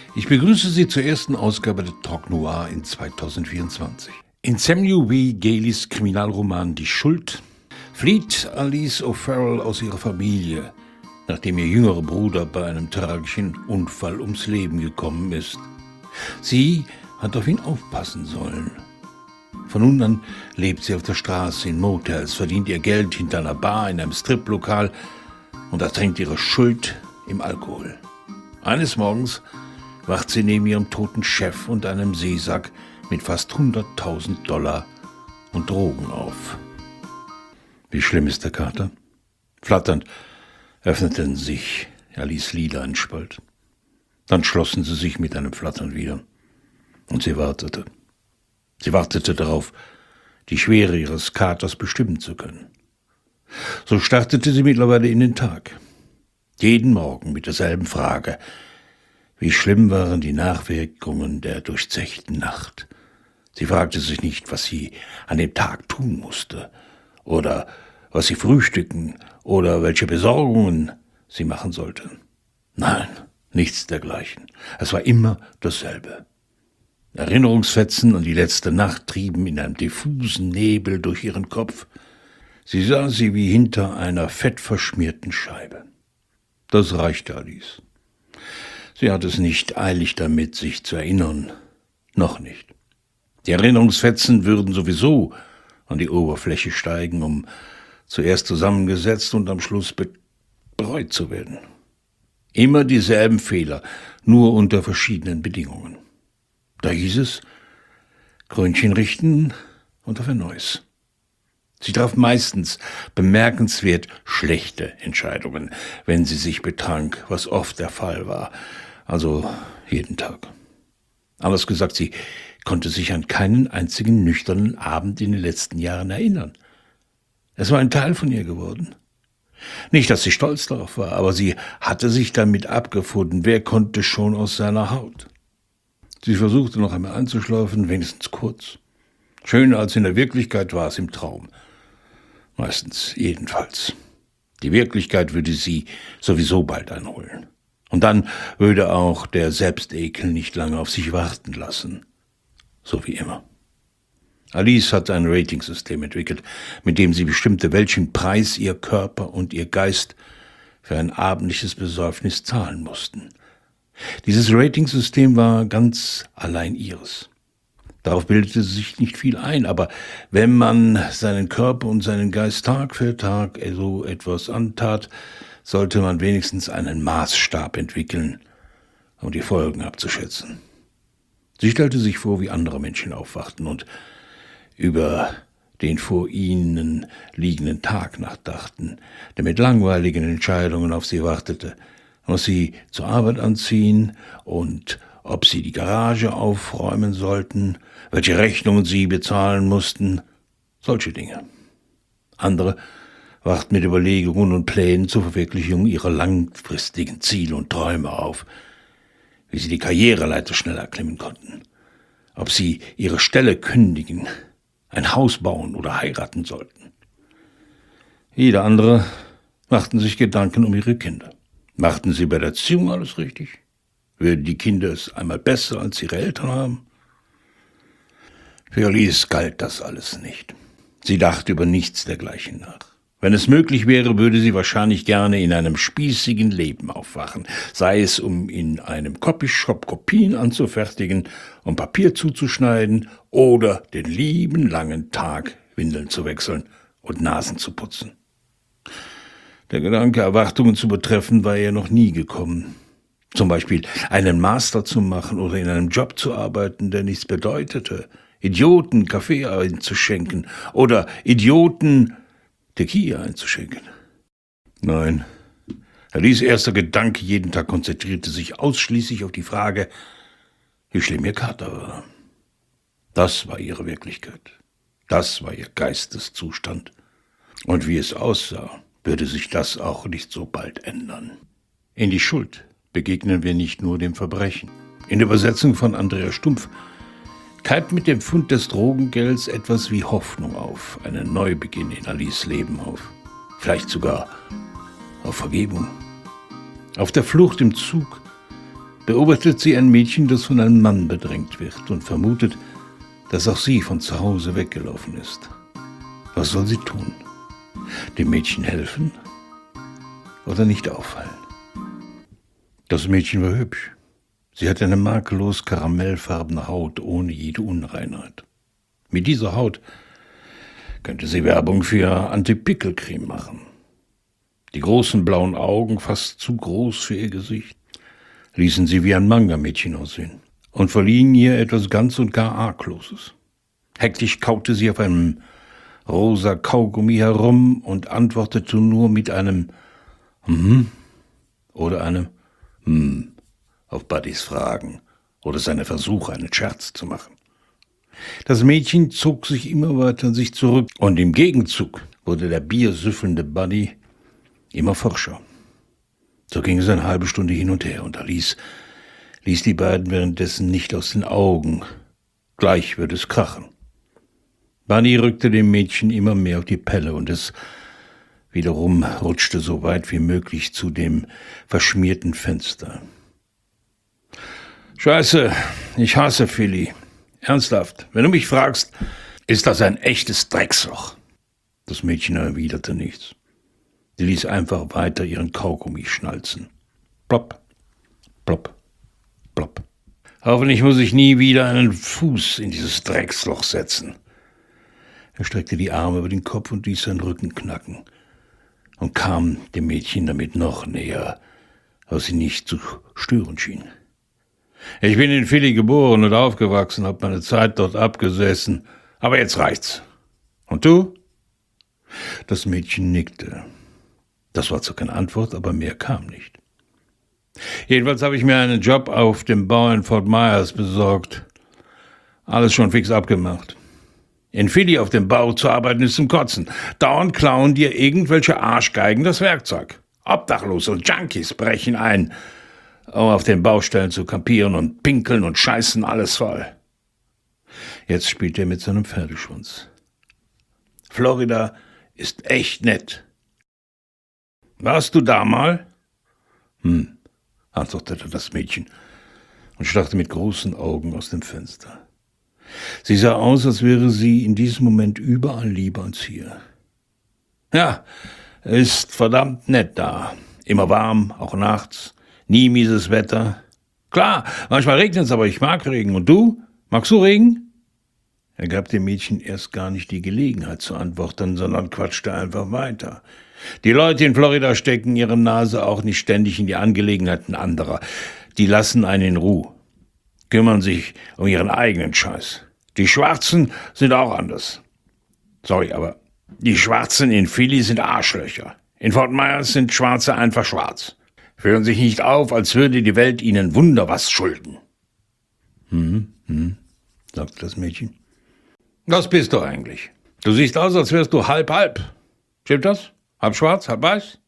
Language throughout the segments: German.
Ich begrüße Sie zur ersten Ausgabe der Talk Noir in 2024. In Samuel W. Galeys Kriminalroman Die Schuld flieht Alice O'Farrell aus ihrer Familie, nachdem ihr jüngerer Bruder bei einem tragischen Unfall ums Leben gekommen ist. Sie hat auf ihn aufpassen sollen. Von nun an lebt sie auf der Straße in Motels, verdient ihr Geld hinter einer Bar in einem Striplokal und ertränkt ihre Schuld im Alkohol. Eines Morgens wacht sie neben ihrem toten Chef und einem Seesack mit fast $100.000 und Drogen auf. Wie schlimm ist der Kater? Flatternd öffneten sich Alice' Lider ein Spalt. Dann schlossen sie sich mit einem Flattern wieder. Und sie wartete. Sie wartete darauf, die Schwere ihres Katers bestimmen zu können. So startete sie mittlerweile in den Tag. Jeden Morgen mit derselben Frage: Wie schlimm waren die Nachwirkungen der durchzechten Nacht? Sie fragte sich nicht, was sie an dem Tag tun musste, oder was sie frühstücken, oder welche Besorgungen sie machen sollte. Nein, nichts dergleichen. Es war immer dasselbe. Erinnerungsfetzen an die letzte Nacht trieben in einem diffusen Nebel durch ihren Kopf. Sie sah sie wie hinter einer fettverschmierten Scheibe. Das reichte Alice. Sie hatte es nicht eilig damit, sich zu erinnern. Noch nicht. Die Erinnerungsfetzen würden sowieso an die Oberfläche steigen, um zuerst zusammengesetzt und am Schluss bereut zu werden. Immer dieselben Fehler, nur unter verschiedenen Bedingungen. Da hieß es, Krönchen richten und auf ein neues. Sie traf meistens bemerkenswert schlechte Entscheidungen, wenn sie sich betrank, was oft der Fall war, also jeden Tag. Anders gesagt, sie konnte sich an keinen einzigen nüchternen Abend in den letzten Jahren erinnern. Es war ein Teil von ihr geworden. Nicht, dass sie stolz darauf war, aber sie hatte sich damit abgefunden. Wer konnte schon aus seiner Haut? Sie versuchte noch einmal einzuschlafen, wenigstens kurz. Schöner als in der Wirklichkeit war es im Traum. Meistens jedenfalls. Die Wirklichkeit würde sie sowieso bald einholen. Und dann würde auch der Selbstekel nicht lange auf sich warten lassen. So wie immer. Alice hatte ein Ratingsystem entwickelt, mit dem sie bestimmte, welchen Preis ihr Körper und ihr Geist für ein abendliches Besäufnis zahlen mussten. Dieses Ratingsystem war ganz allein ihres. Darauf bildete sie sich nicht viel ein, aber wenn man seinen Körper und seinen Geist Tag für Tag so etwas antat, sollte man wenigstens einen Maßstab entwickeln, um die Folgen abzuschätzen. Sie stellte sich vor, wie andere Menschen aufwachten und über den vor ihnen liegenden Tag nachdachten, der mit langweiligen Entscheidungen auf sie wartete, was sie zur Arbeit anziehen und ob sie die Garage aufräumen sollten, welche Rechnungen sie bezahlen mussten, solche Dinge. Andere wachten mit Überlegungen und Plänen zur Verwirklichung ihrer langfristigen Ziele und Träume auf, wie sie die Karriereleiter schneller erklimmen konnten, ob sie ihre Stelle kündigen, ein Haus bauen oder heiraten sollten. Jeder andere machten sich Gedanken um ihre Kinder. Machten sie bei der Erziehung alles richtig? Würden die Kinder es einmal besser als ihre Eltern haben? Für Alice galt das alles nicht. Sie dachte über nichts dergleichen nach. Wenn es möglich wäre, würde sie wahrscheinlich gerne in einem spießigen Leben aufwachen, sei es, um in einem Copyshop Kopien anzufertigen, um Papier zuzuschneiden oder den lieben langen Tag Windeln zu wechseln und Nasen zu putzen. Der Gedanke, Erwartungen zu betreffen, war ihr noch nie gekommen. Zum Beispiel einen Master zu machen oder in einem Job zu arbeiten, der nichts bedeutete, Idioten Kaffee einzuschenken oder Idioten Tequila einzuschenken. Nein, Alice' erster Gedanke jeden Tag konzentrierte sich ausschließlich auf die Frage, wie schlimm ihr Kater war. Das war ihre Wirklichkeit. Das war ihr Geisteszustand. Und wie es aussah, würde sich das auch nicht so bald ändern. In Die Schuld begegnen wir nicht nur dem Verbrechen. In der Übersetzung von Andreas Stumpf keimt mit dem Fund des Drogengelds etwas wie Hoffnung auf, einen Neubeginn in Alice' Leben auf. Vielleicht sogar auf Vergebung. Auf der Flucht im Zug beobachtet sie ein Mädchen, das von einem Mann bedrängt wird und vermutet, dass auch sie von zu Hause weggelaufen ist. Was soll sie tun? Dem Mädchen helfen oder nicht auffallen? Das Mädchen war hübsch. Sie hatte eine makellos karamellfarbene Haut ohne jede Unreinheit. Mit dieser Haut könnte sie Werbung für Anti-Pickel-Creme machen. Die großen blauen Augen, fast zu groß für ihr Gesicht, ließen sie wie ein Manga-Mädchen aussehen und verliehen ihr etwas ganz und gar Argloses. Hektisch kaute sie auf einem rosa Kaugummi herum und antwortete nur mit einem oder einem auf Buddys Fragen oder seine Versuche, einen Scherz zu machen. Das Mädchen zog sich immer weiter an sich zurück und im Gegenzug wurde der biersüffelnde Buddy immer forscher. So ging es eine halbe Stunde hin und her und Alice ließ die beiden währenddessen nicht aus den Augen. Gleich würde es krachen. Buddy rückte dem Mädchen immer mehr auf die Pelle und es wiederum rutschte so weit wie möglich zu dem verschmierten Fenster. Scheiße, ich hasse Philly. Ernsthaft, wenn du mich fragst, ist das ein echtes Drecksloch. Das Mädchen erwiderte nichts. Sie ließ einfach weiter ihren Kaugummi schnalzen. Plopp, plopp, plopp. Hoffentlich muss ich nie wieder einen Fuß in dieses Drecksloch setzen. Er streckte die Arme über den Kopf und ließ seinen Rücken knacken und kam dem Mädchen damit noch näher, was sie nicht zu stören schien. Ich bin in Philly geboren und aufgewachsen, habe meine Zeit dort abgesessen, aber jetzt reicht's. Und du? Das Mädchen nickte. Das war zwar keine Antwort, aber mehr kam nicht. Jedenfalls habe ich mir einen Job auf dem Bau in Fort Myers besorgt. Alles schon fix abgemacht. In Philly auf dem Bau zu arbeiten ist zum Kotzen. Dauernd klauen dir irgendwelche Arschgeigen das Werkzeug. Obdachlose und Junkies brechen ein, um auf den Baustellen zu kampieren und pinkeln und scheißen alles voll. Jetzt spielt er mit seinem Pferdeschwanz. Florida ist echt nett. Warst du da mal? Antwortete das Mädchen und starrte mit großen Augen aus dem Fenster. Sie sah aus, als wäre sie in diesem Moment überall lieber als hier. Ja, ist verdammt nett da. Immer warm, auch nachts. Nie mieses Wetter. Klar, manchmal regnet's, aber ich mag Regen. Und du? Magst du Regen? Er gab dem Mädchen erst gar nicht die Gelegenheit zu antworten, sondern quatschte einfach weiter. Die Leute in Florida stecken ihre Nase auch nicht ständig in die Angelegenheiten anderer. Die lassen einen in Ruhe, kümmern sich um ihren eigenen Scheiß. Die Schwarzen sind auch anders. Sorry, aber die Schwarzen in Philly sind Arschlöcher. In Fort Myers sind Schwarze einfach schwarz. Führen sich nicht auf, als würde die Welt ihnen Wunder was schulden. Sagte das Mädchen. Was bist du eigentlich? Du siehst aus, als wärst du halb. Stimmt das? Halb schwarz, halb weiß?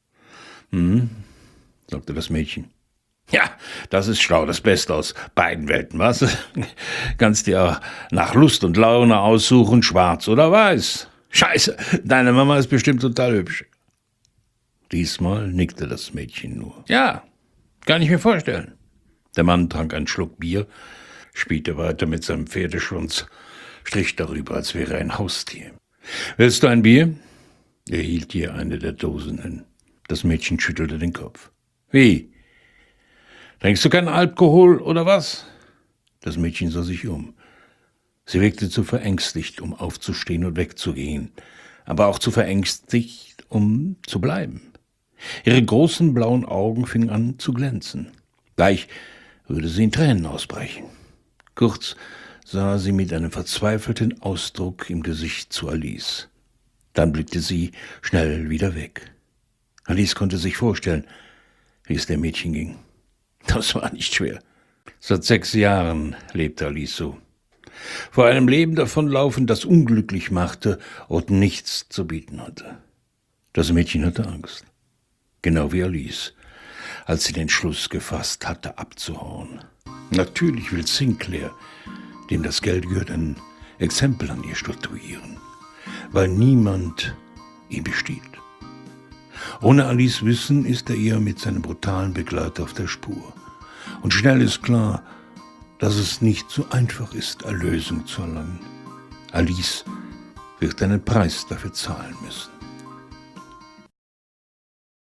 Sagte das Mädchen. Ja, das ist schlau, das Beste aus beiden Welten, was? Kannst dir nach Lust und Laune aussuchen, schwarz oder weiß. Scheiße, deine Mama ist bestimmt total hübsch. Diesmal nickte das Mädchen nur. Ja, kann ich mir vorstellen. Der Mann trank einen Schluck Bier, spielte weiter mit seinem Pferdeschwanz, strich darüber, als wäre er ein Haustier. Willst du ein Bier? Er hielt ihr eine der Dosen hin. Das Mädchen schüttelte den Kopf. Wie? Trinkst du keinen Alkohol oder was? Das Mädchen sah sich um. Sie wirkte zu verängstigt, um aufzustehen und wegzugehen, aber auch zu verängstigt, um zu bleiben. Ihre großen blauen Augen fingen an zu glänzen. Gleich würde sie in Tränen ausbrechen. Kurz sah sie mit einem verzweifelten Ausdruck im Gesicht zu Alice. Dann blickte sie schnell wieder weg. Alice konnte sich vorstellen, wie es dem Mädchen ging. Das war nicht schwer. Seit 6 Jahren lebte Alice so. Vor einem Leben davonlaufen, das unglücklich machte und nichts zu bieten hatte. Das Mädchen hatte Angst. Genau wie Alice, als sie den Schluss gefasst hatte, abzuhauen. Natürlich will Sinclair, dem das Geld gehört, ein Exempel an ihr statuieren, weil niemand ihm besteht. Ohne Alice Wissen ist er ihr mit seinem brutalen Begleiter auf der Spur. Und schnell ist klar, dass es nicht so einfach ist, Erlösung zu erlangen. Alice wird einen Preis dafür zahlen müssen.